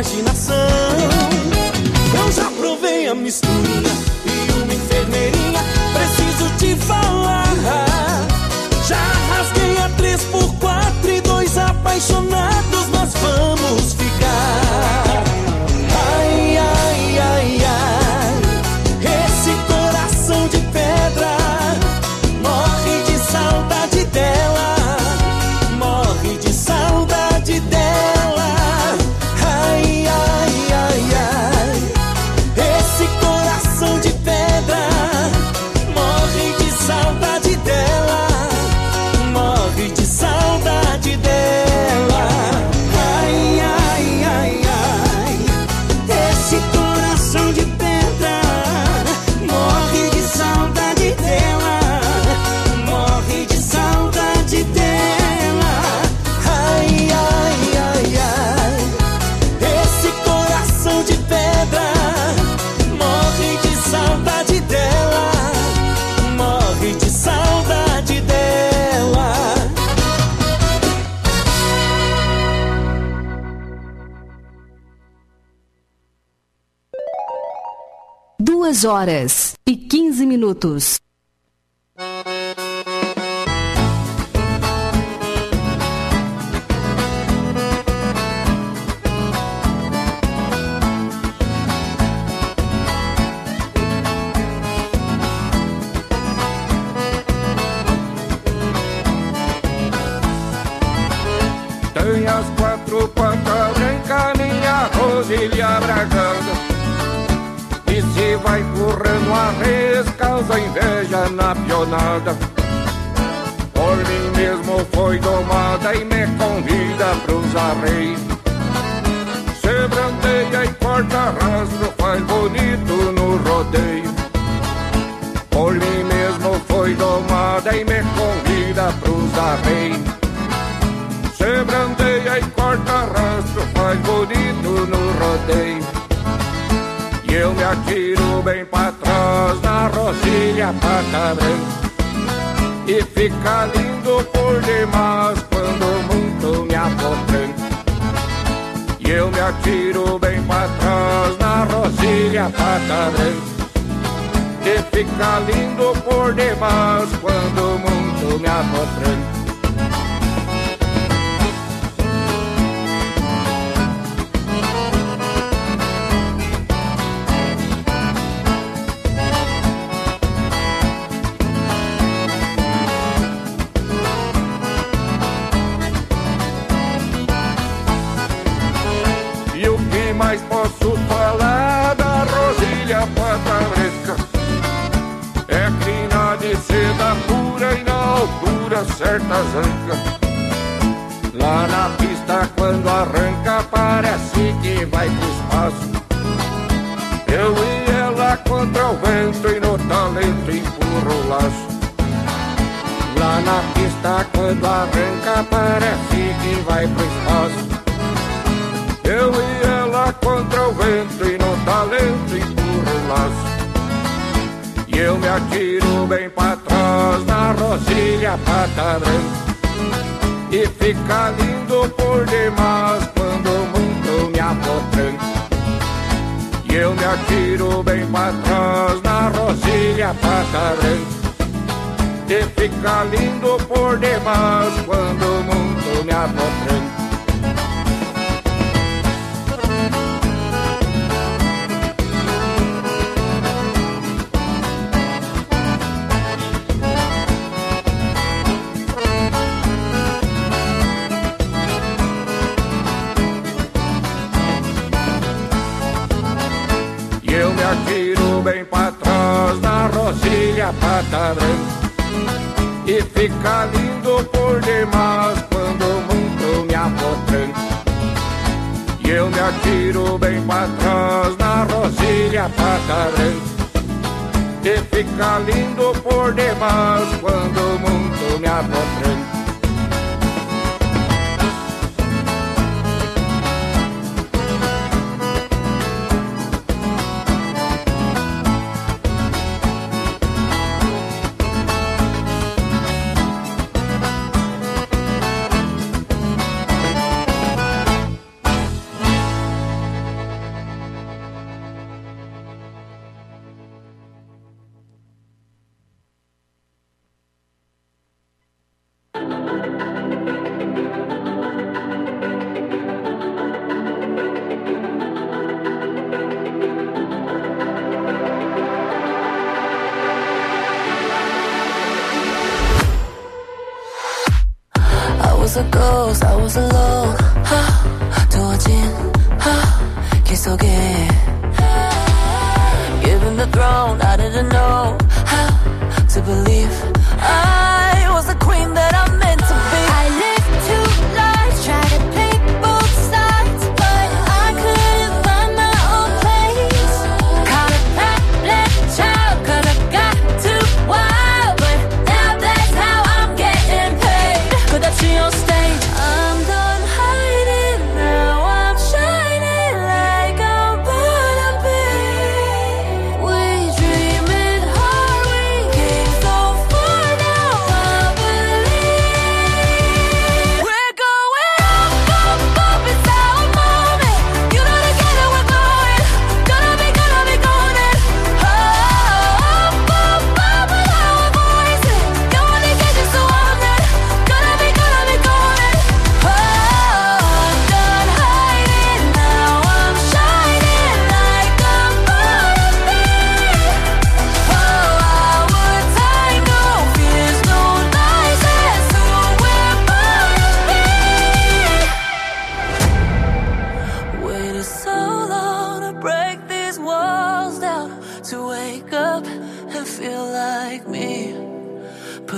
imaginação. Eu já provei a misturinha e uma enfermeirinha, preciso te falar. Já rasguei a 3x4 e 2 apaixonados, nós vamos ficar. Ai, ai, ai, ai, esse coração de pedra morre de saudade dela, morre de saudade dela. Ai, ai, ai, ai, esse coração de pedra morre de saudade dela, morre de saudade dela. Ai, ai, ai, ai, esse coração de pedra morre de saudade dela, morre de saudade dela. Ai, ai, ai, ai, esse coração de pedra morre de saudade dela, morre de saudade dela. 2h15. Tem as 4 patas brancas, minha Rosília Braganda. E se vai correndo a res, causa inveja na pionada. Por mim mesmo foi domada e me convida pros arreios. Se brandeia e corta rastro, faz bonito no rodeio. Por mim mesmo foi domada e me convida pros arreios. Se brandeia e corta rastro, faz bonito no rodeio. E eu me atiro bem pra trás na Rosília pata branca. E fica lindo por demais quando muito me apotranca. E eu me atiro bem pra trás na Rosília pata branca. E fica lindo por demais quando muito me apotranca. Mas posso falar da Rosília pata branca. É crina de seda pura e na altura certa zanca. Lá na pista quando arranca parece que vai pro espaço. Eu e ela contra o vento e no talento empurro o laço. Lá na pista quando arranca parece que vai pro espaço. Eu e ela contra o vento e no talento empurro o laço. E eu me atiro bem pra trás na Rosília pata branca. E fica lindo por demais quando muito me apotranca. E eu me atiro bem pra trás na Rosília pata branca. E fica lindo por demais quando muito me apotranca. Eu me atiro bem pra trás na Rosília pata branca. E fica lindo por demais quando muito me apotranca. E eu me atiro bem pra trás na Rosília pata branca. E fica lindo por demais quando muito me apotranca.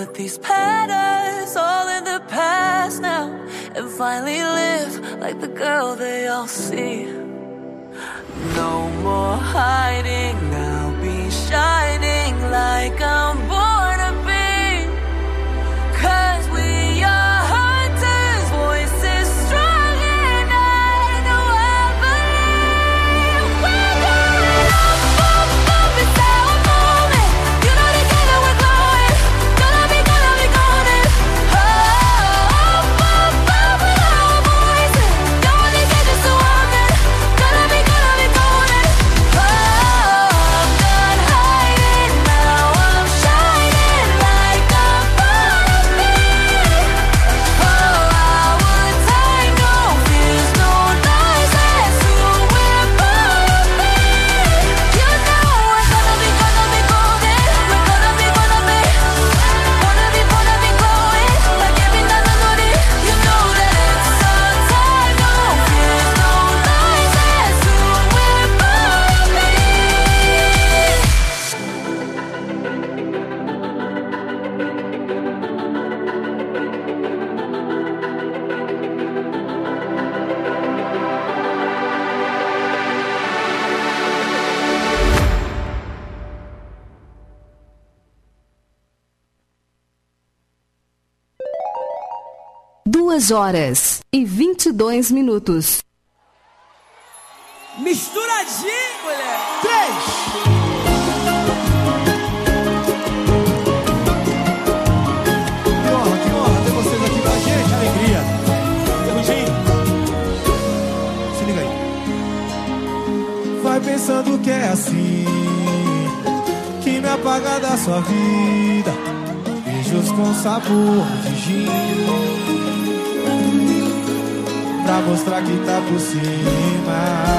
put these patterns all in the past now and finally live like the girl they all see. No more hiding, I'll be shining like I'm born to be. 'Cause we are hunters, voices strong and I know I believe. We're going up, up, up, it's our moment. You know together we're glowing. Gonna be golden. Oh, up, up, up with our voices. Don't wanna get just a woman. Gonna be golden. Oh, I'm done hiding, now I'm shining like I'm born to be. Oh, our time, no fears, no lies, that's who we're born to be. You know we're gonna be golden. We're gonna be glowing like every night I know it. You know that it's our time, no fears, no lies, that's who we're born to be. 2h22. Misturadinho, mulher. 3. Que honra ter vocês aqui com a gente, alegria. Ferrugem, se liga aí. Vai pensando que é assim, que me apaga da sua vida. Beijos com sabor de gin, pra mostrar que tá por cima.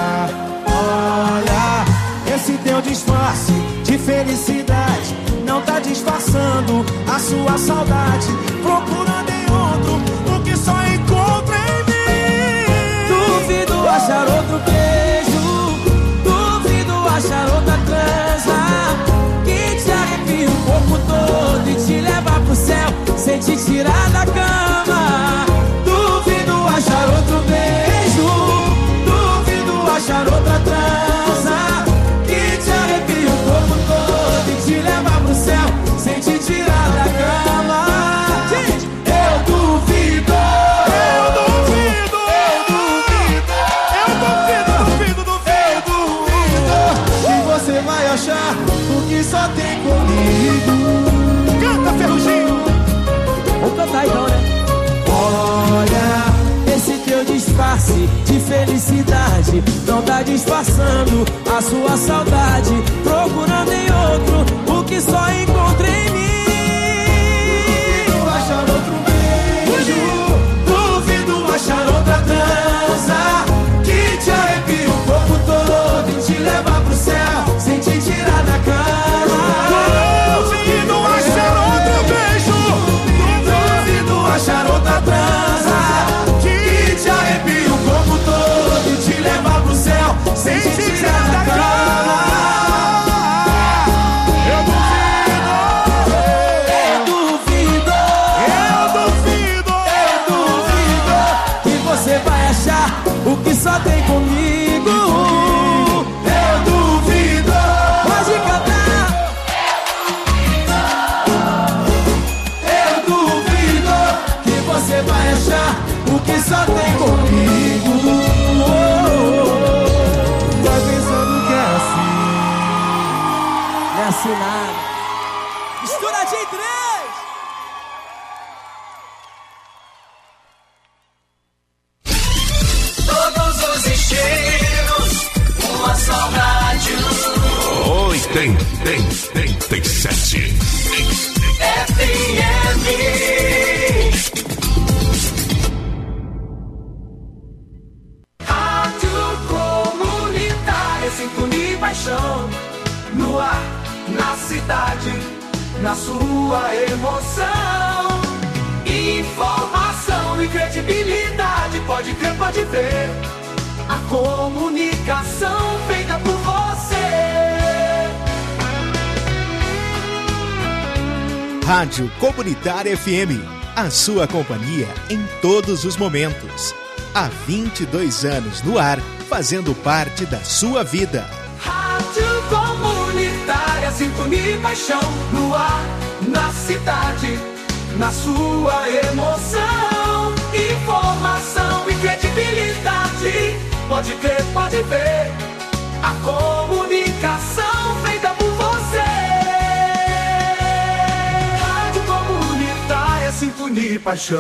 Olha, esse teu disfarce de felicidade não tá disfarçando a sua saudade. Procurando em outro o que só encontra em mim. Duvido achar outro beijo, duvido achar outra transa que te arrepia o corpo todo e te leva pro céu sem te tirar da cama. Duvido achar outro beijo, duvido achar outra transa que te arrepia o corpo todo e te leva pro céu sem te tirar da cama. Eu duvido, eu duvido, eu duvido, eu duvido, duvido que você vai achar o que só tem comigo. Canta, Ferruginho! Vamos cantar então, né? Olha, esse teu disfarce de felicidade não tá disfarçando a sua saudade. Procurando em outro o que só encontra em mim. Duvido achar outro beijo, duvido achar outra transa que te arrepia o corpo todo e te leva pro céu sem te tirar da cama. Duvido achar outro beijo, duvido achar outra transa que te arrepia o corpo todo e te leva pro céu sem te tirar da cama. Eu duvido, eu duvido, eu duvido que você vai achar o que só tem comigo. Eu duvido, pode cantar. Eu duvido que você vai achar o que só tem comigo. Vai pensando que é assim. Não é assim nada. Misturadinho em 3. Todos os estilos, uma só rádio. 87. FM. Rádio Comunitária, sintonia e paixão. No ar, na cidade, na sua emoção. Informação e credibilidade, pode crer, pode ver. A comunicação feita por você. Rádio Comunitária FM, a sua companhia em todos os momentos. Há 22 anos no ar, fazendo parte da sua vida. Rádio Comunitária, sintonia e paixão no ar, na cidade, na sua emoção. Informação e credibilidade, pode crer, pode ver. A comunicação feita por você. Rádio Comunitária, sintonia e paixão.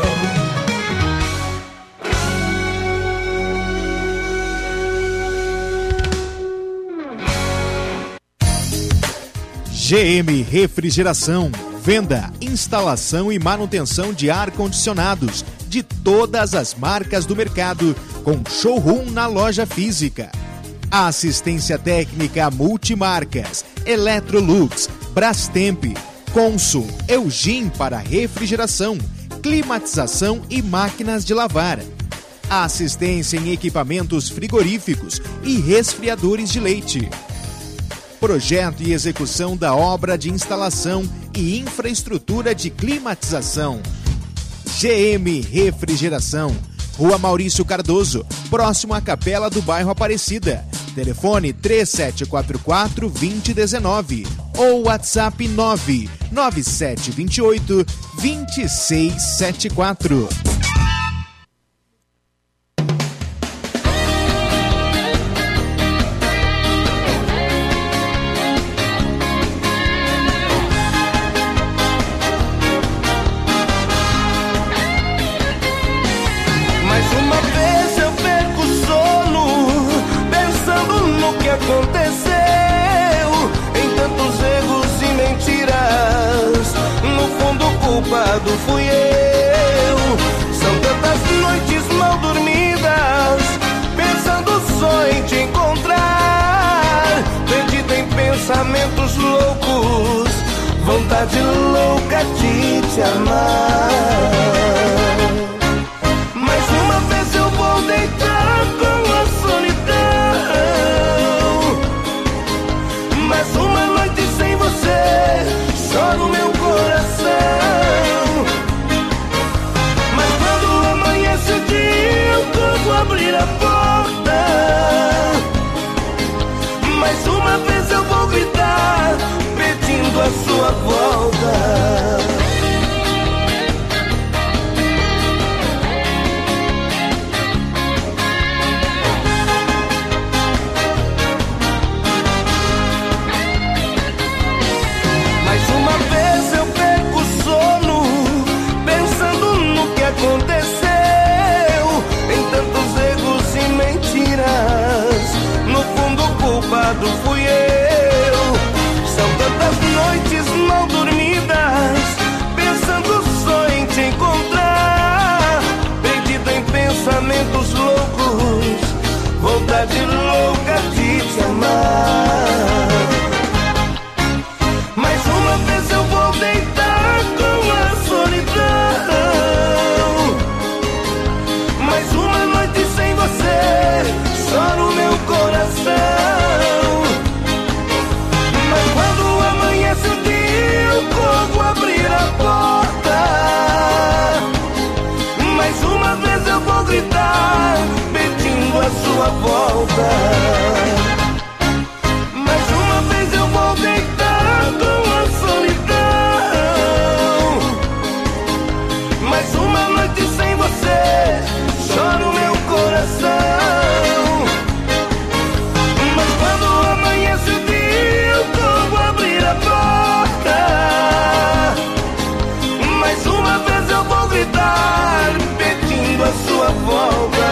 GM Refrigeração, venda, instalação e manutenção de ar-condicionados de todas as marcas do mercado, com showroom na loja física. Assistência técnica multimarcas, Electrolux, Brastemp, Consul, Eugin para refrigeração, climatização e máquinas de lavar. Assistência em equipamentos frigoríficos e resfriadores de leite. Projeto e execução da obra de instalação e infraestrutura de climatização. GM Refrigeração, Rua Maurício Cardoso, próximo à Capela do Bairro Aparecida. Telefone 3744-2019 ou WhatsApp 99728-2674. Aconteceu em tantos erros e mentiras. No fundo, o culpado fui eu. São tantas noites mal dormidas, pensando só em te encontrar. Perdido em pensamentos loucos, vontade louca de te amar. Mais uma vez eu vou deitar com a solidão. Mais uma noite sem você, só no meu coração. Mas quando amanhece o dia, eu vou abrir a porta. Mais uma vez eu vou gritar, pedindo a sua volta. Aconteceu em tantos erros e mentiras. No fundo, o culpado fui eu. São tantas noites mal dormidas, pensando só em te encontrar. Perdido em pensamentos loucos, vontade louca de te amar. Mais uma vez eu vou deitar com a solidão. Mais uma noite sem você, só no meu coração. Mas quando amanhece o dia, eu corro abrir a porta. Mais uma vez eu vou gritar, pedindo a sua volta. Mais uma vez eu vou deitar com a solidão. Mais uma noite sem você, só no meu coração. Mas quando amanhece o dia, eu vou abrir a porta. Mais uma vez eu vou gritar, pedindo a sua volta.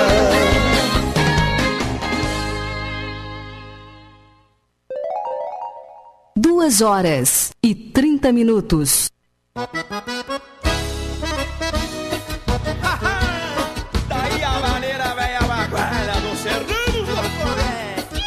2h30. Daí a maneira velha baguala do Serrano do Florete.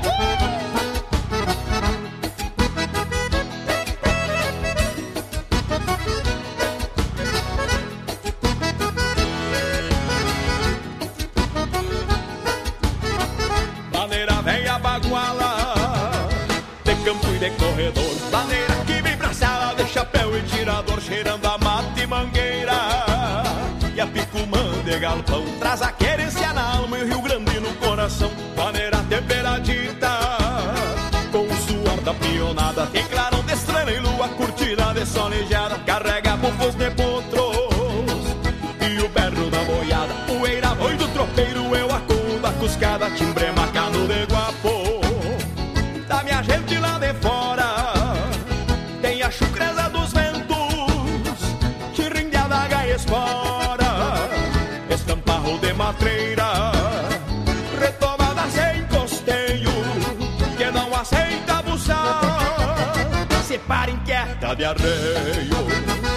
Maneira velha baguala, de campo e de corredor. Maneira que vem pra sala, deixa pé. chapéu e tirador cheirando a mata e mangueira. E a picumã de galpão traz a querência na alma e o Rio Grande no coração. Maneira temperadita, com o suor da pionada, tem clarão de estrela e lua, curtida de solejada. Carrega bufos de potros e o berro da boiada. Poeira, boi do tropeiro, eu acudo da cuscada. Timbre marcado de guapo da minha gente lá de fora. Tem a chucreza dos ventos, chirrim de adaga e espora. Estamparro de matreira, retomada sem costeio, que não aceita abusar. Se para inquieta de arreio.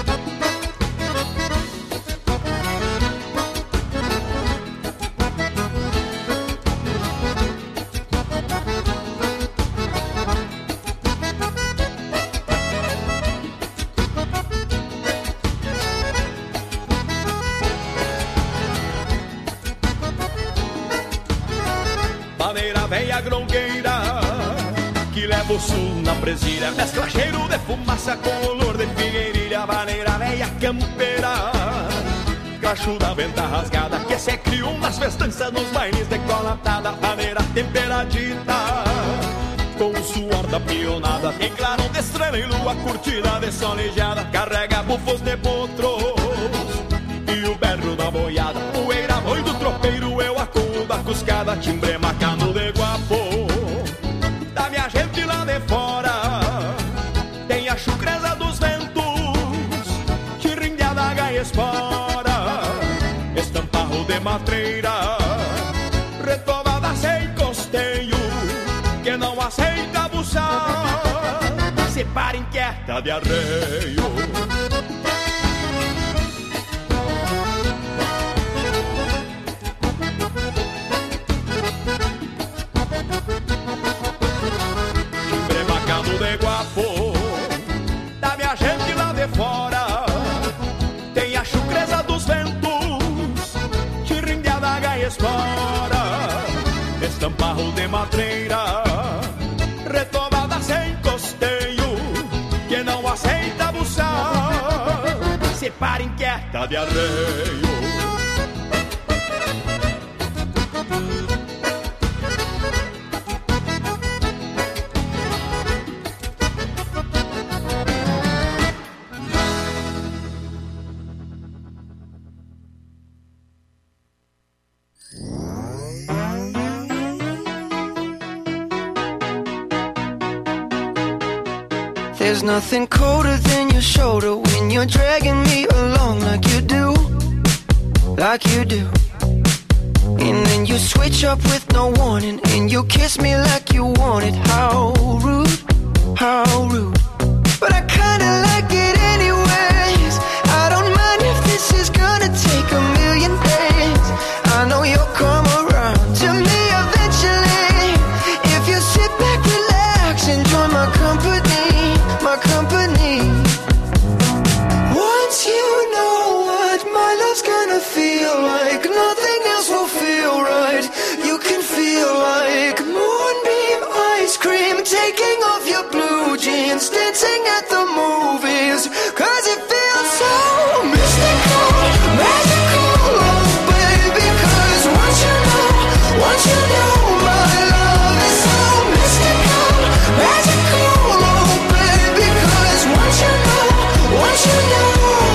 Veia grongueira que leva o sul na presilha, mescla cheiro de fumaça com olor de figueirilha. Maneira veia campeira, cacho da venta rasgada, que se criou nas festanças nos bailes de colatada. Maneira temperadita, com o suor da pionada, tem clarão de estrela e lua, curtida de solejada. Carrega bufos de potros e o berro da boiada. Poeira, boi do tropeiro, eu acudo da cuscada. Timbre macano de guapo da minha gente lá de fora. Tem a chucreza dos ventos, chirrim de adaga e espora. Estamparro de matreira, retomada sem costeio, que não aceita abusar. Se para inquieta de arreio. De guapo da minha gente lá de fora. Tem a chucreza dos ventos, chirrim de adaga e espora. Estamparro de matreira, retomada sem costeio, que não aceita abusar. Se para inquieta de arreio. There's nothing colder than your shoulder when you're dragging me along like you do, like you do. And then you switch up with no warning, and you kiss me like you want it. How rude, how rude. But I kinda like it anyways. I don't mind if this is gonna take a million days. I know you'll come around to me eventually. If you sit back, relax, enjoy my company. My company. Once you know what my love's gonna feel like, nothing else will feel right. You can feel like moonbeam ice cream, taking off your blue jeans, dancing at the movies. Cause it feels so mystical, magical, oh baby. Cause once you know my love is so mystical, magical, oh baby. Once you know,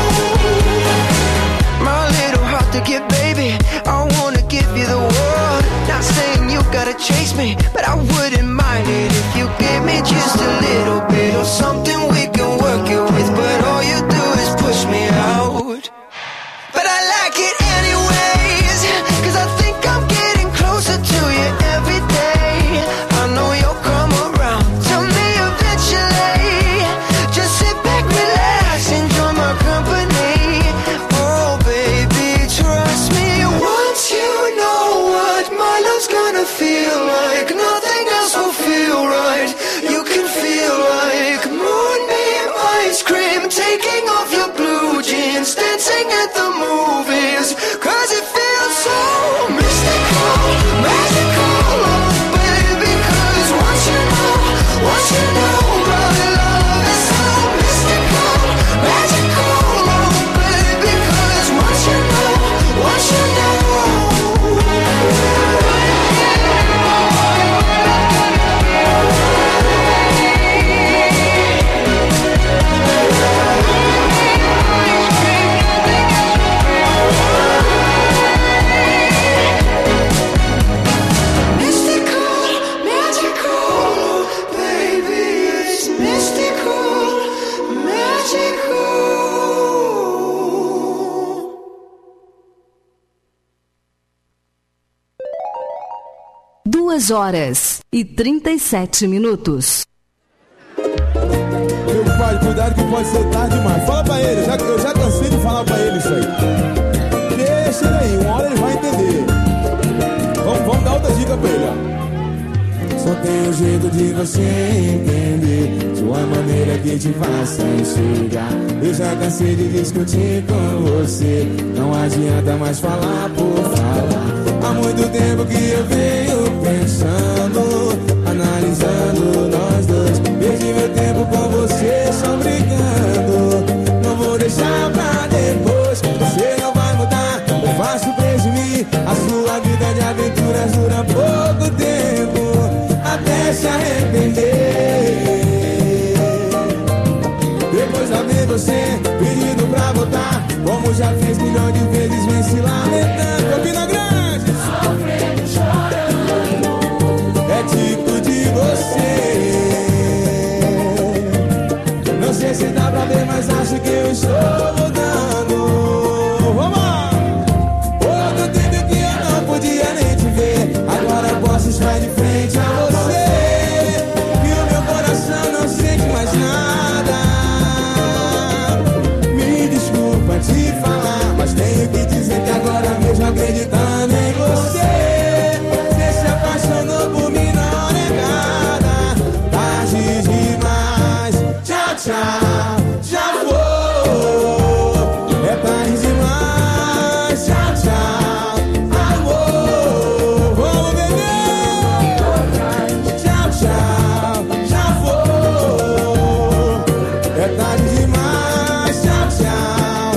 my little heart to get, baby, I wanna give you the world. Not saying you gotta chase me, but I wouldn't mind it if you gave me just a little bit of something we can work it with. But all you do is push me out. But I like it anyways, cause I think I'm getting closer to you every day. I know you'll come around to me eventually. Just sit back, relax, enjoy my company. Oh baby, trust me. Once you know what my love's gonna feel like, nothing else will feel right. You can feel like moonbeam ice cream, taking off your blue jeans, dancing at the movies. Cause it feels so mystical, magical, oh baby. Cause once you know my love is so mystical, 2h37. Meu pai, cuidado que pode ser tarde demais. Fala pra ele, eu já cansei de falar pra ele isso aí. Deixa ele aí, uma hora ele vai entender. Vamos dar outra dica pra ele, ó. Só tem um jeito de você entender, sua maneira que te faça enxergar. Eu já cansei de discutir com você, não adianta mais falar por falar. Há muito tempo que eu venho pensando, analisando nós dois. Perdi meu tempo com você, só brincando. Não vou deixar pra depois, você não vai mudar, eu faço presumir. A sua vida de aventuras dura pouco tempo, até se arrepender. Depois da ver você pedindo pra voltar, como já fez milhões de vezes, vem se lamentando. Campina Grande, sofrendo, chorando, é tipo de você. Não sei se dá pra ver, mas acho que eu estou mudando. Vamos lá! Outro tempo que eu não podia nem te ver, agora eu posso estar de frente a você. E o meu coração não sente mais nada. Me desculpa te falar, mas tenho que dizer que agora mesmo acreditando em você, você se apaixonou por mim na hora errada. Tarde demais, tchau, tchau, já vou. É tarde demais, tchau, tchau, amor. Vamos beber. Tchau, tchau, já vou. É tarde demais, tchau, tchau,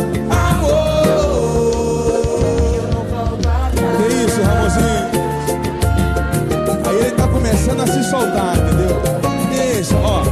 amor. Que isso, Ramonzinho? Aí ele tá começando a se soltar, entendeu? Deixa, ó.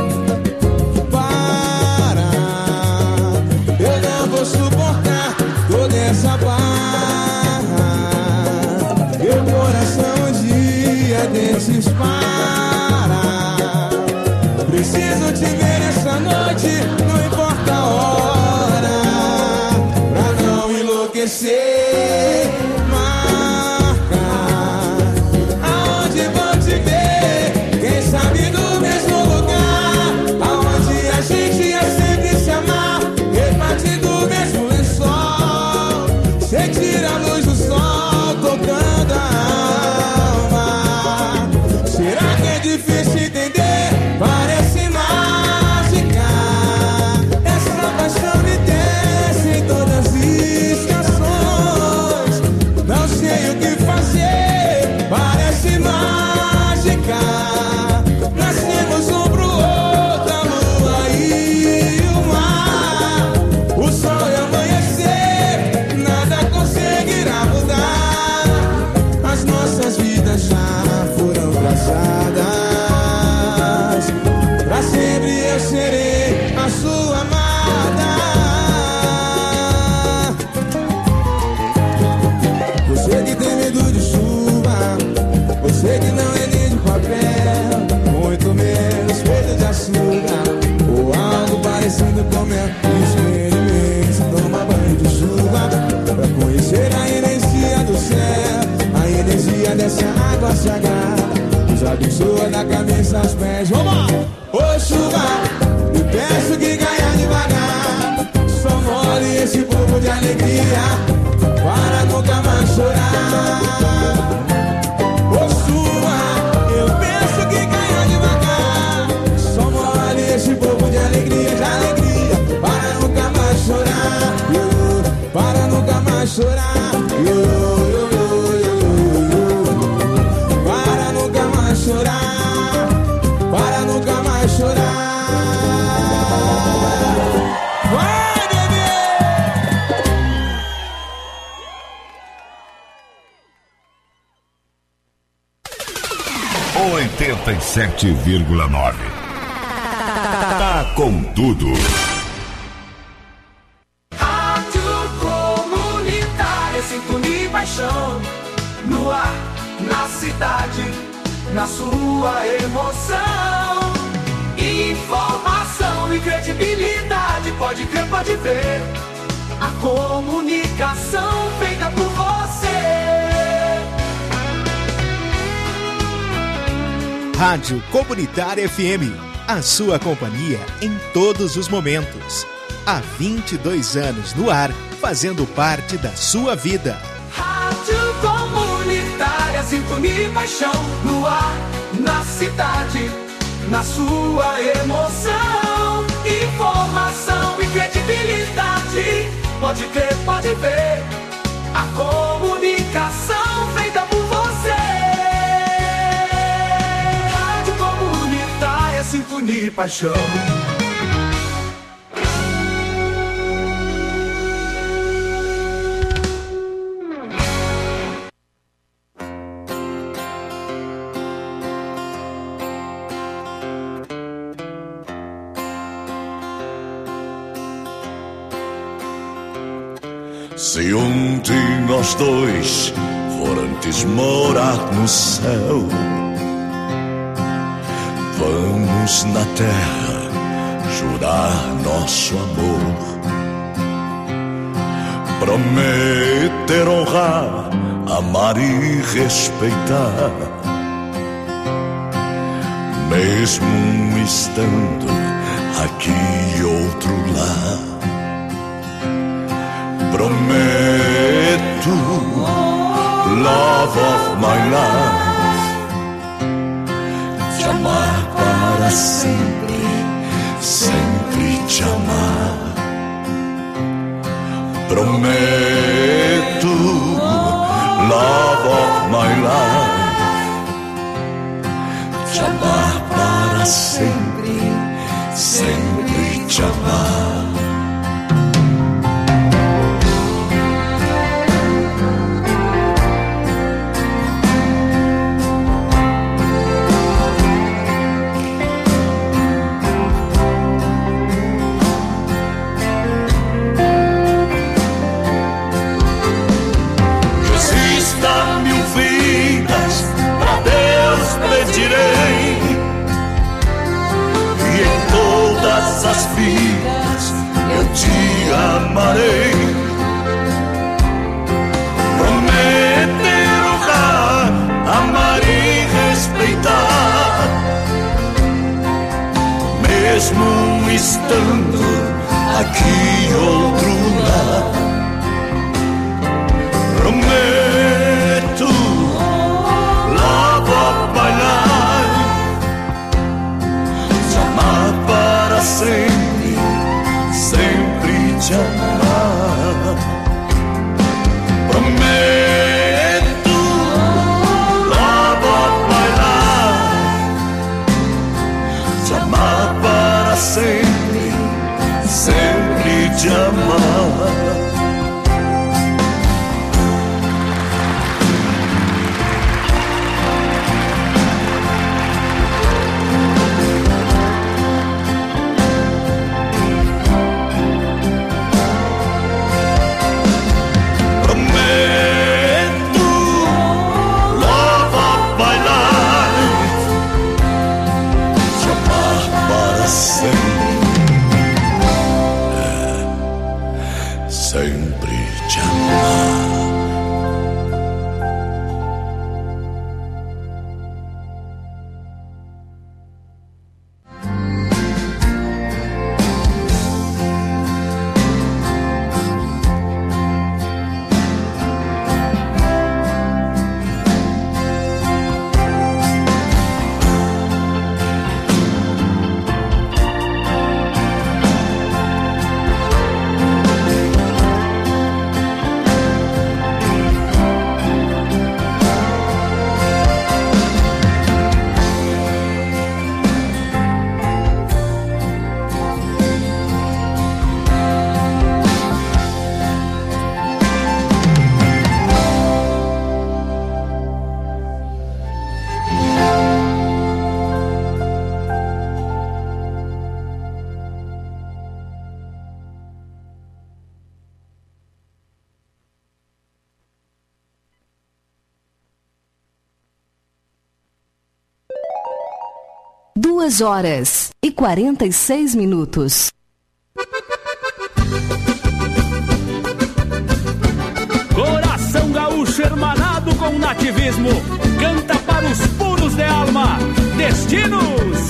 Para, eu não vou suportar toda essa barra. Meu coração um dia desses para. Preciso te ver essa noite, não importa a hora, pra não enlouquecer. Marca aonde vou te ver, quem sabe do mesmo lugar, aonde a gente ia sempre se amar, repartindo o mesmo lençol, sentir a luz do sol tocando a alma. Será que é difícil entender? Parece mágica, essa paixão me desce em todas as estações. Não sei o que fazer, parece mágica. Nascemos um pro outro, a lua e o mar, o sol e amanhecer, nada conseguirá mudar. As nossas vidas já foram traçadas, pra sempre eu serei a sua amada. Você que tem medo de chuva, você que não é nem de papel, muito menos feito de açúcar, ou algo parecido com mel. Experimente tomar banho de chuva, pra conhecer a energia do céu, a energia dessa água sagrada, nos abençoa da cabeça aos pés. Vamos lá! Ô chuva, me peço que caia devagar, só mole esse povo de alegria, para nunca mais chorar. Ô chuva, eu peço que caia devagar, só mole esse povo de alegria, para nunca mais chorar. Para nunca mais chorar. Para nunca mais chorar, para nunca mais chorar. Vai, bebê! 87,9. Tá com tudo. Rádio Comunitária, sintonia e paixão, no ar, na cidade, na sua emoção. Informação e credibilidade, pode crer, pode ver. A comunicação feita por você. Rádio Comunitária FM, a sua companhia em todos os momentos. Há 22 anos no ar, fazendo parte da sua vida. Rádio Comunitária, sintonia e paixão no ar, na cidade, na sua emoção. Informação e credibilidade, pode crer, pode ver. A comunicação feita por você. Rádio Comunitária, sintonia e paixão. Se um de nós dois for antes morar no céu, vamos na terra jurar nosso amor, prometer honrar, amar e respeitar, mesmo estando aqui e outro lá. Prometo, love of my life, te amar para sempre, sempre te amar. Prometo, love of my life, te amar para sempre, sempre te amar. As vidas eu te amarei, prometer honrar, amar e respeitar, mesmo estando aqui outro lado. Prometo, love of my life, te amar para sempre, sempre te amar. Prometo, love of my life, te amar para sempre, sempre te amar. Sempre te amar. Duas horas e 46 minutos. Coração gaúcho hermanado com nativismo, canta para os puros de alma, de destinos.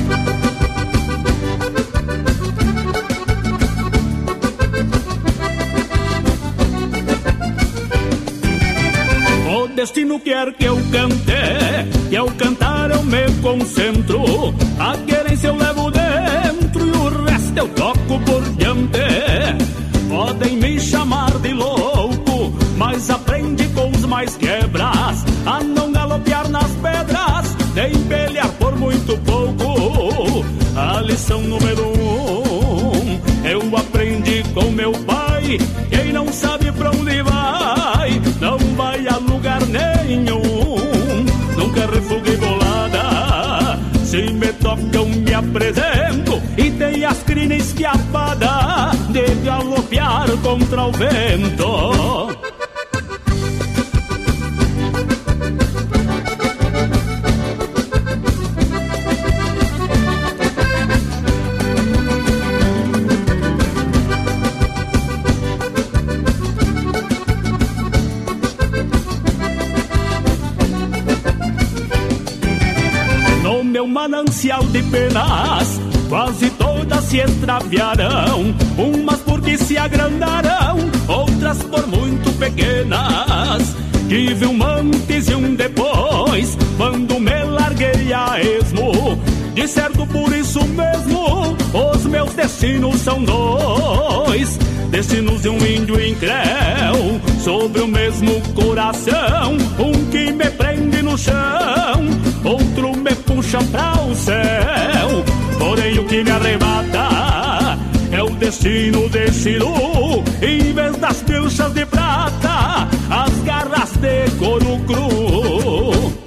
O destino quer que eu cante, e ao cantar eu me concentro. A querência eu levo dentro e o resto eu toco por diante. Podem me chamar de louco, mas aprendi com os mais quebras a não galopear nas pedras, nem pelear por muito pouco. A lição número 1 eu aprendi com meu pai: quem não sabe pra onde vai, não vai a lugar nenhum. Nunca refuguei bolada, se me tocam me apresento, e tem as crinas esquiapadas de galopear contra o vento. Meu manancial de penas, quase todas se extraviarão, umas porque se agrandarão, outras por muito pequenas. Tive um antes e um depois, quando me larguei a esmo. De certo por isso mesmo, os meus destinos são dois. Destinos de um índio incréu, sobre o mesmo coração. Um que me prende no chão, outro me puxa pra o céu. Porém o que me arrebata é o destino de Chiru. Em vez das pilchas de prata, as garras de couro cru.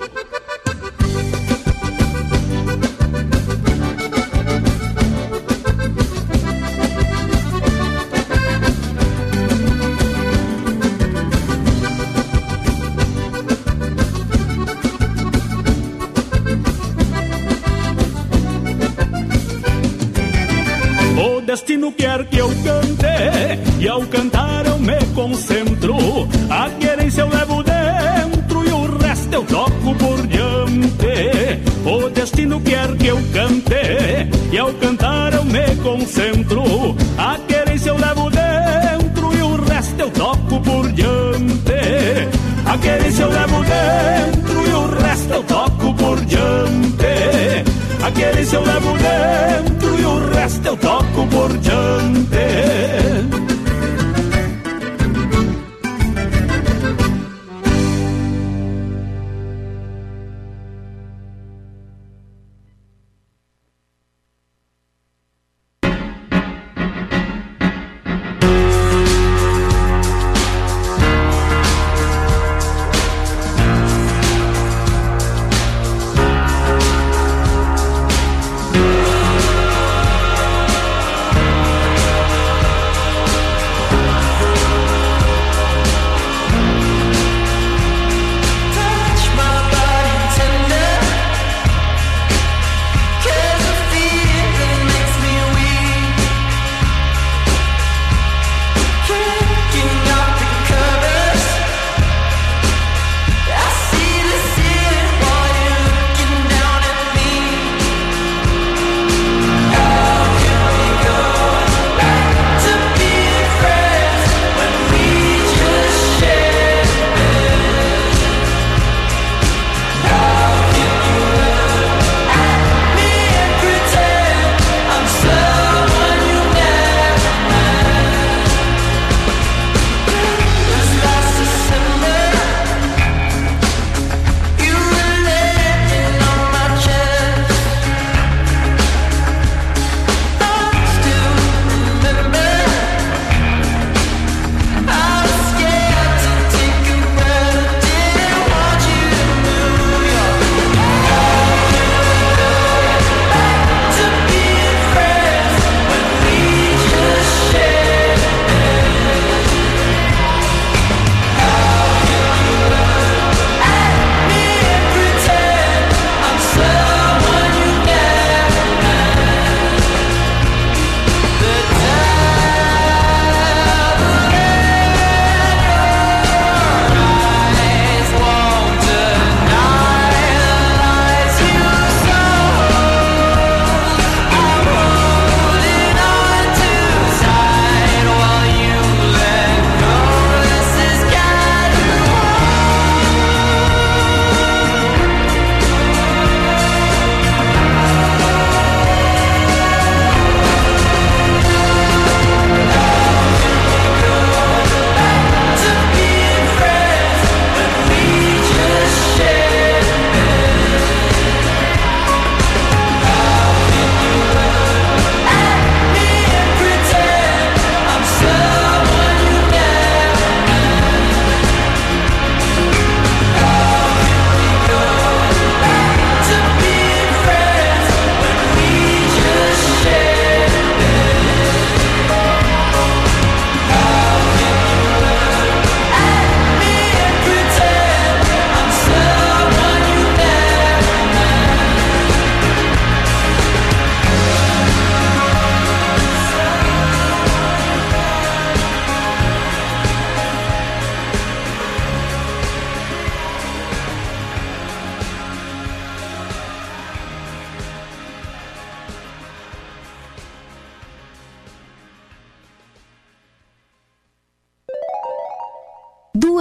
O destino quer que eu cante, e ao cantar eu me concentro. A querência eu levo dentro e o resto eu toco por diante. O destino quer que eu cante, e ao cantar eu me concentro. A querência eu levo dentro e o resto eu toco por diante. A querência eu levo dentro e o resto eu toco por diante. A querência eu levo dentro e o resto eu toco por diante.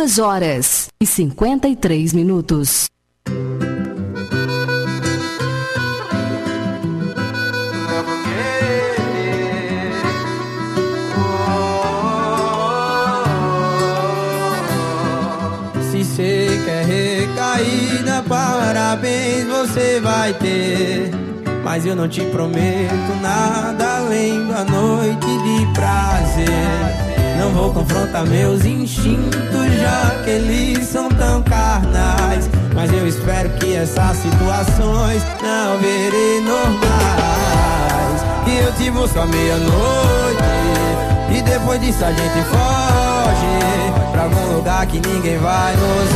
2h53. Se cê quer recaída, parabéns você vai ter. Mas eu não te prometo nada além da noite de prazer. Não vou confrontar meus instintos, já que eles são tão carnais. Mas eu espero que essas situações não virem normais. E eu te busco à meia-noite, e depois disso a gente foge pra algum lugar que ninguém vai nos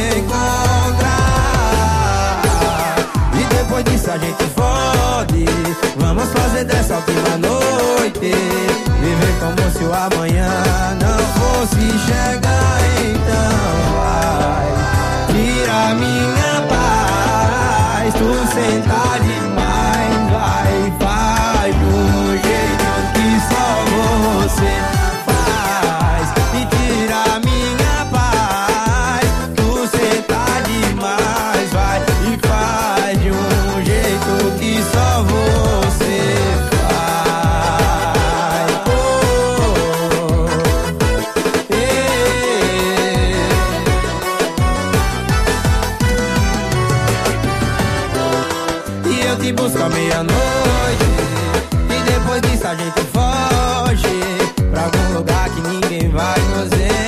encontrar. E depois disso a gente fode. Vamos fazer dessa última noite viver como se o amanhã não fosse chegar. Então vai, tira minha paz. Tu senta demais, vai, faz de um jeito que só você faz. E tira minha paz. Tu senta demais, vai, e faz de um jeito que só você faz. E eu te busco à meia-noite, e depois disso a gente foge pra algum lugar que ninguém vai nos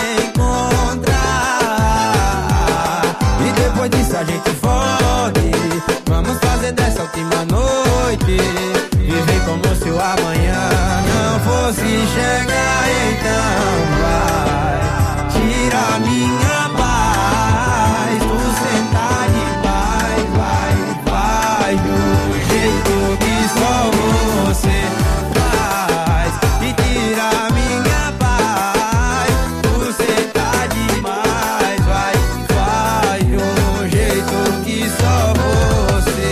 encontrar. E depois disso a gente fode. Vamos fazer dessa última noite viver como se o amanhã não fosse chegar. Então vai, tira minha paz. Tu senta demais, vai, faz do jeito que só você faz. E tira minha paz. Tu senta demais, vai, faz do jeito que só você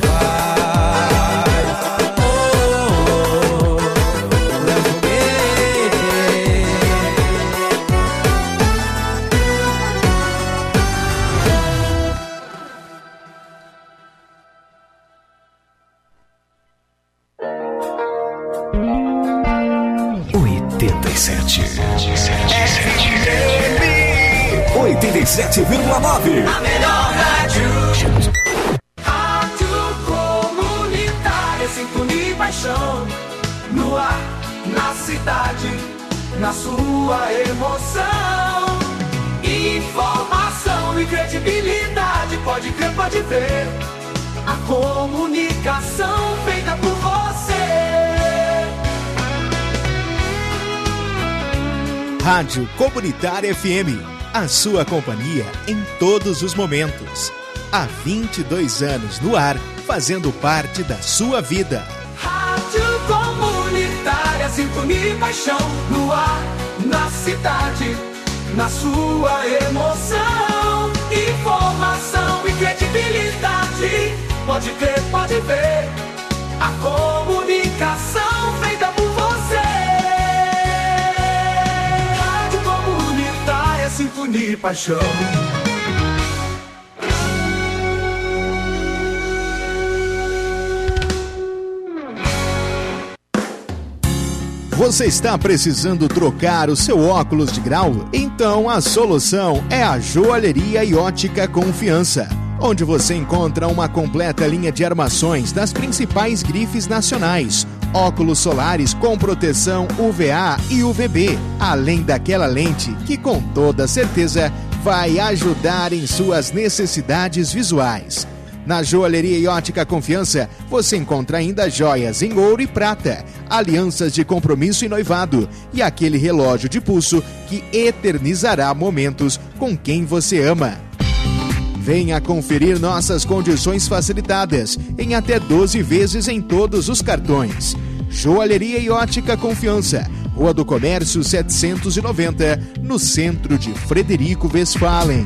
faz. Oh, Léo Foguete. 87,9. A melhor rádio. Rádio comunitária, sintonia e paixão. No ar, na cidade, na sua emoção. Informação e credibilidade, pode crer, pode ver. A comunicação feita por você. Rádio Comunitária FM, a sua companhia em todos os momentos. Há 22 anos no ar, fazendo parte da sua vida. Rádio Comunitária, sintonia e paixão. No ar, na cidade, na sua emoção. Informação e credibilidade, pode crer, pode ver. A comunicação feita por você. Rádio Comunitária, sintonia e paixão. Você está precisando trocar o seu óculos de grau? Então a solução é a Joalheria e Ótica Confiança, onde você encontra uma completa linha de armações das principais grifes nacionais, óculos solares com proteção UVA e UVB, além daquela lente que com toda certeza vai ajudar em suas necessidades visuais. Na Joalheria e Ótica Confiança, você encontra ainda joias em ouro e prata, alianças de compromisso e noivado e aquele relógio de pulso que eternizará momentos com quem você ama. Venha conferir nossas condições facilitadas em até 12 vezes em todos os cartões. Joalheria e Ótica Confiança, Rua do Comércio 790, no centro de Frederico Westphalen.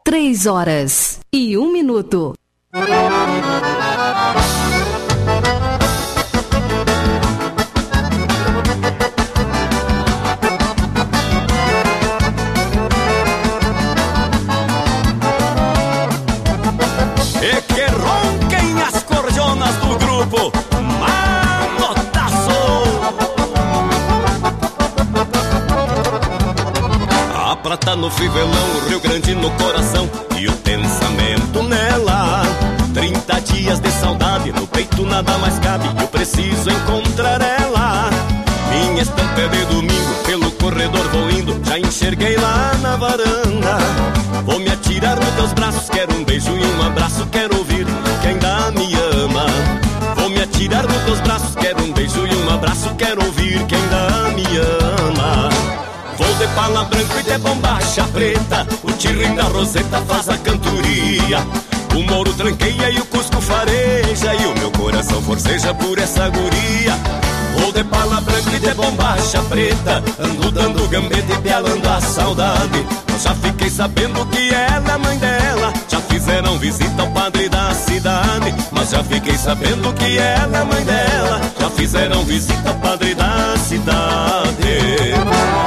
3h01. E que ronquem as cordonas do grupo Manotaço. A prata no fivelão, o Rio Grande no coração e o pensamento nela. 30 dias de saudade, no peito nada mais cabe, eu preciso encontrar ela. Minha estampa é de domingo, pelo corredor vou indo, já enxerguei lá na varanda. Vou me atirar nos teus braços, quero um beijo e um abraço, quero ouvir que ainda me ama. Vou me atirar nos teus braços, quero um beijo e um abraço, quero ouvir que ainda me ama. Vou de pala branca e de bombacha preta, o tirrim da roseta faz a cantoria. O mouro tranqueia e o cusco fareja, e o meu coração forceja por essa guria. Vou de pala branca e de bombacha preta, ando dando gambeta e pialando a saudade. Eu já fiquei sabendo que ela é a mãe dela, já fizeram visita ao padre da cidade. Mas já fiquei sabendo que ela é a mãe dela, já fizeram visita ao padre da cidade.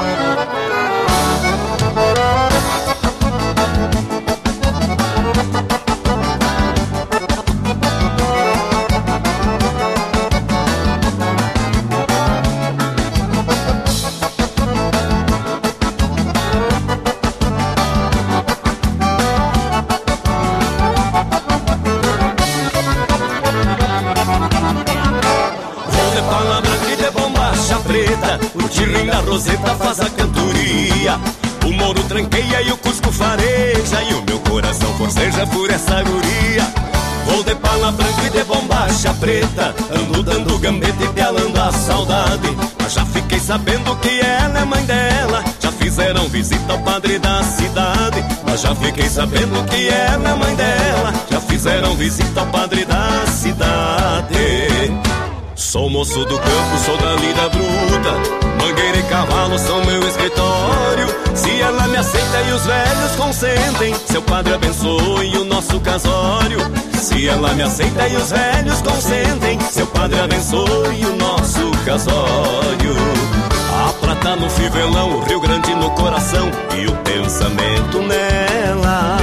O tirrim da roseta faz a cantoria. O mouro tranqueia e o cusco fareja, e o meu coração forceja por essa guria. Vou de pala branca e de bombacha preta, ando dando gambeta e pialando a saudade. Mas já fiquei sabendo que ela é mãe dela, já fizeram visita ao padre da cidade. Mas já fiquei sabendo que ela é mãe dela, já fizeram visita ao padre da cidade. Sou moço do campo, sou da lida bruta, mangueira e cavalo são meu escritório. Se ela me aceita e os velhos consentem, seu padre abençoe o nosso casório. Se ela me aceita e os velhos consentem, seu padre abençoe o nosso casório. A prata no fivelão, o Rio Grande no coração e o pensamento nela.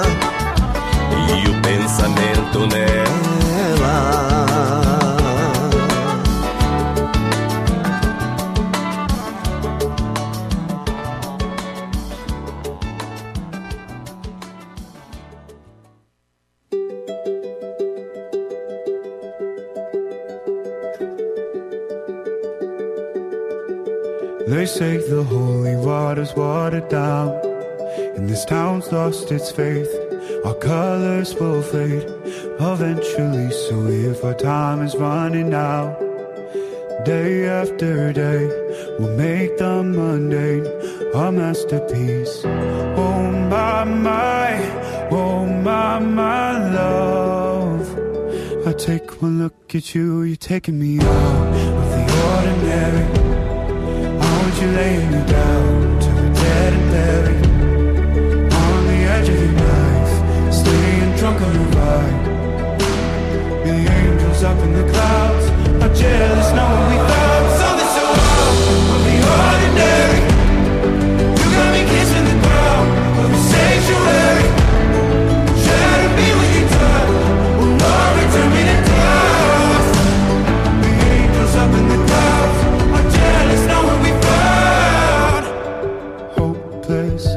E o pensamento nela. They say the holy water's watered down, and this town's lost its faith. Our colors will fade eventually, so if our time is running out, day after day, we'll make the mundane our masterpiece. Oh my, love, I take one look at you, you're taking me out of the ordinary. You laying me down to the dead and buried on the edge of your knife, staying drunk on your ride. The angels up in the clouds are jealous knowing we found something so out of the ordinary. You got me kissing the ground of the sanctuary. Shatter me with your touch, will not return me to dust. The angels up in the clouds are jealous knowing we found hopeless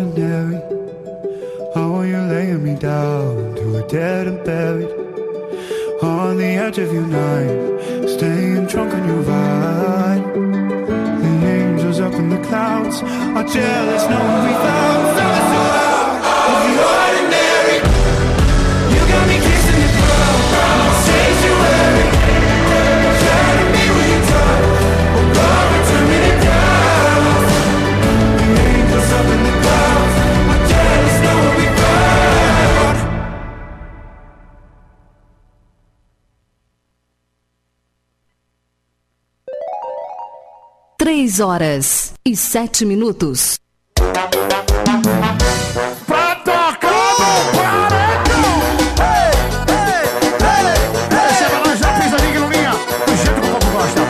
ordinary. How are you laying me down to a dead and buried? On the edge of your night, staying drunk on your vine. The angels up in the clouds are jealous, knowing we found so out of the ordinary. You got me kissing the ground, sanctuary. Shining me with your touch, oh God, we're turning it down. The angels up in the clouds are jealous, knowing we found. 3h07. Pra tocar no paredão. Você vai lá, já fez a linha, do jeito que o povo gosta.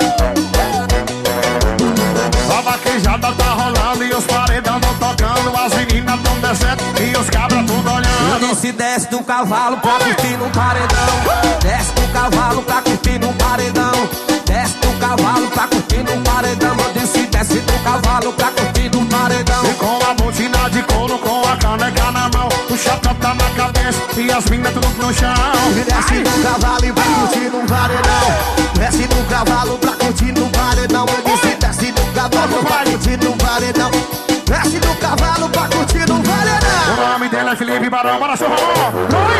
A vaquejada tá rolando e os paredão tão tocando. As meninas tão descendo e os cabras tudo olhando. Eu disse desce do cavalo pra curtir no paredão. Desce do cavalo pra curtir no paredão. Desce do cavalo pra curtir no paredão. Eu disse desce do cavalo pra curtir no paredão. E com a botina de couro, com a caneca na mão, o chapéu tá na cabeça e as minas tudo no chão. Desce do cavalo e pra curtir no paredão. Desce do cavalo pra curtir no paredão. Eu disse desce do cavalo pra curtir no paredão. Desce do cavalo pra curtir no paredão. O nome dele é Felipe Barão, bora seu Ramon.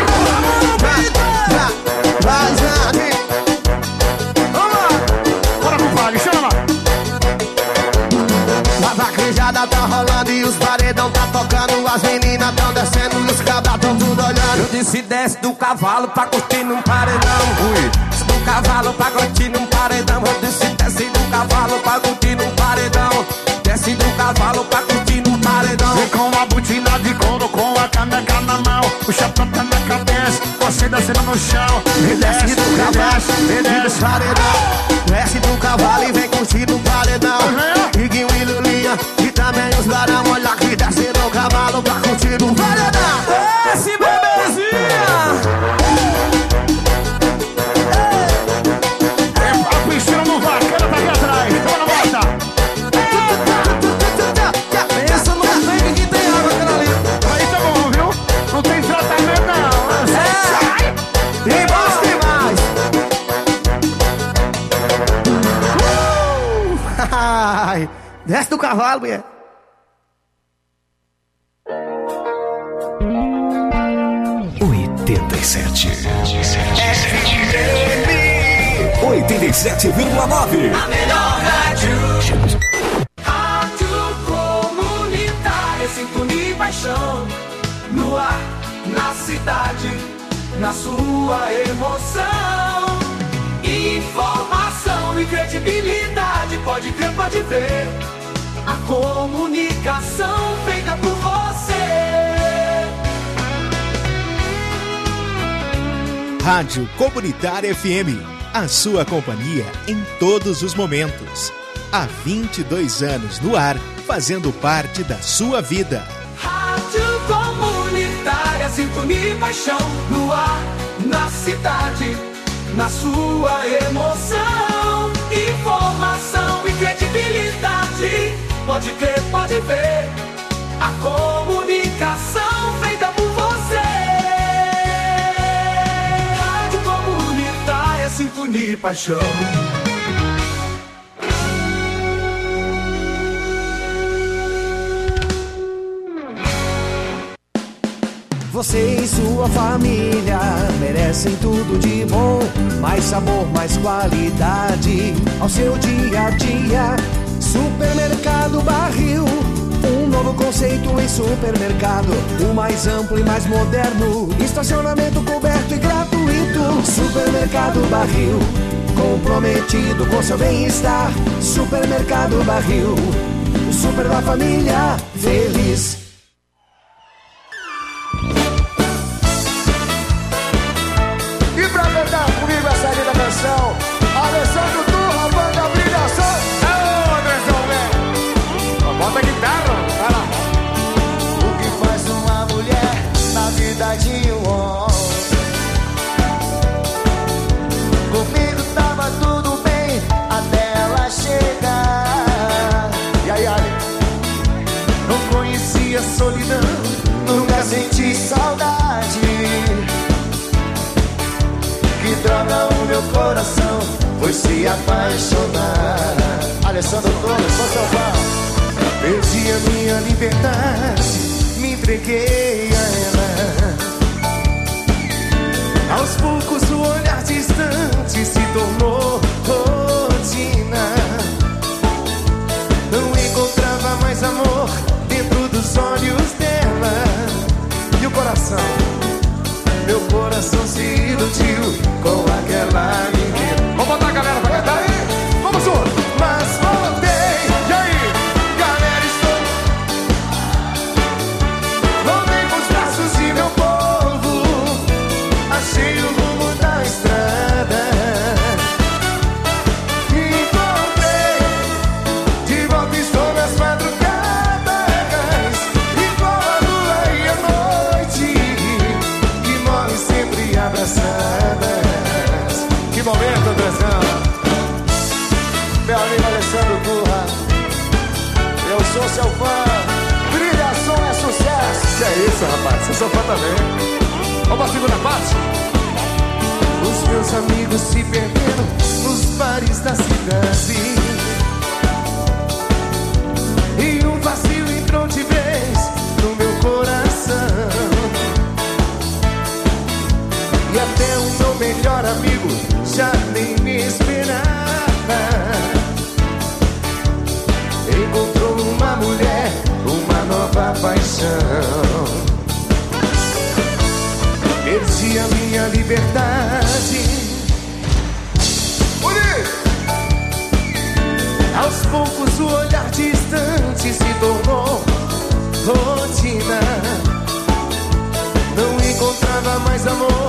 Vai, Jade. Bora, compadre, chama. A vaquejada tá rolando e os paredão tá tocando. As meninas tão descendo e os cabras tão tudo olhando. Eu disse desce do cavalo pra curtir num paredão. Desce do cavalo pra curtir num paredão. Eu disse desce do cavalo pra curtir num paredão. Desce do cavalo pra curtir num paredão. E com a botina de couro, com a caneca na mão, o chapéu tá na cabeça, você descendo no chão. E desce do cavalo, e desce do paredão. Desce do cavalo e vem curtir no paredão. Iguinho e Lulinha e também os barão. Olha que desce do cavalo pra curtir no paredão. Desce, bebezinha. A piscina no vaqueiro tá aqui atrás. Bora, volta. Pensa no tanque que tem água aquela ali. Aí tá bom, viu? Não tem tratamento não. Sai. E goste mais. Desce do cavalo, mulher. FM 87,9. A melhor rádio. Rádio comunitária, sintonia e paixão. No ar, na cidade, na sua emoção. Informação e credibilidade, pode crer, pode ver. A comunicação feita por você. Rádio Comunitária FM, a sua companhia em todos os momentos. Há 22 anos no ar, fazendo parte da sua vida. Rádio comunitária, sintonia e paixão. No ar, na cidade, na sua emoção. Informação e credibilidade, pode crer, pode ver. A comunicação feita por você. Rádio comunitária, sintonia e paixão. Você e sua família merecem tudo de bom. Mais sabor, mais qualidade ao seu dia a dia. Supermercado Barril, um novo conceito em supermercado. O mais amplo e mais moderno, estacionamento coberto e gratuito. Supermercado Barril, comprometido com seu bem-estar. Supermercado Barril, o super da família feliz. E pra cantar comigo essa linda canção, Alessandro Turra, banda Brilhação. Ô, Anderson, velho. Bota a guitarra, vai lá. O que faz uma mulher na vida de um homem? Comigo tava tudo bem até ela chegar. E aí, Ali? Não conhecia me apaixonar. Alessandro Torres, sou seu fã. Perdi a minha liberdade, me entreguei a ela. Aos poucos o olhar distante se tornou rotina. Não encontrava mais amor dentro dos olhos dela. E o coração, meu coração se iludiu com aquela menina. Vamos botar a galera pra cantar aí? Vamos junto! Mas voltei, e aí? Galera, estou voltei com os braços de meu povo. Achei o rumo da estrada. Encontrei, de volta estou nas madrugadas, igual a lua e a noite, que morrem sempre abraçadas. Que momento, Andrezão! Meu amigo Alessandro Turra, eu sou seu fã. Brilha, som é sucesso. Que é isso, rapaz? Você sou fã também. Vamos pra segunda parte? Os meus amigos se perderam nos bares da cidade, e um vazio entrou de vez no meu coração. E até o meu melhor amigo já nem me esperava. Encontrou uma mulher, uma nova paixão. Perdi a minha liberdade. Aos poucos o olhar distante se tornou rotina. Não encontrava mais amor